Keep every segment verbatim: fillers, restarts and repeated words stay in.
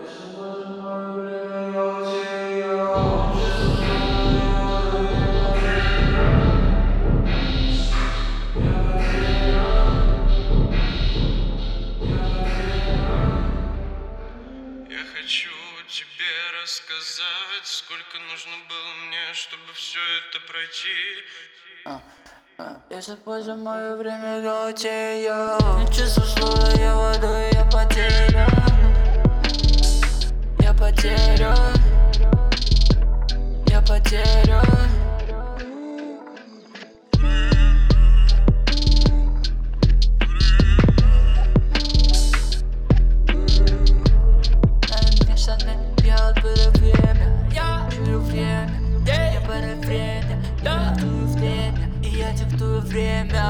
Я хочу тебе рассказать, сколько нужно было мне, чтобы все это пройти. а, а. Если позже мое время летею, не чувствую, что я водой, я потерян. Я потерян. Я потерян. Я диктую время.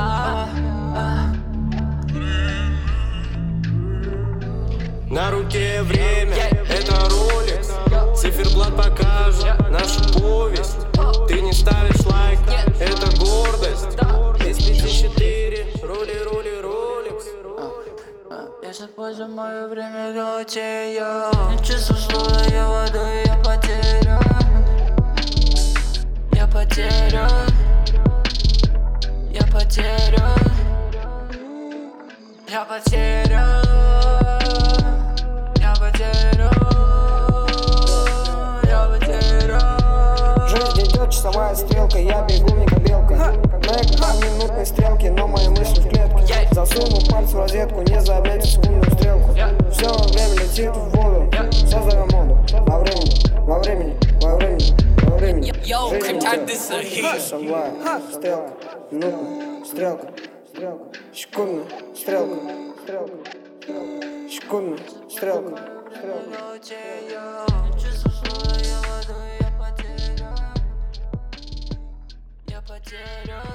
На руке время, это Rolex. Циферблат покажет нашу повесть. Ты не ставишь лайк, это гордость. Из пяти четыре, роли, роли, Rolex. Если позже мое время летею, не чувствую, что я водой, я потерян. Я потерян. Я потерян. Я потерян. Я потерян. Я потерян. Жизнь идет, часовая стрелка, я бегу не как белка. На минутной стрелке, но мои мысли в клетке. Засунул пальцы в розетку, не заобляйте секундную стрелку. Все время летит в воду, создаем моду. Во времени, во времени, во времени, во времени. Жизнь идет, часовая стрелка, минутная стрелка, стрелка, секундная стрелка, стрелка, секундная стрелка, стрелка. Я потерян.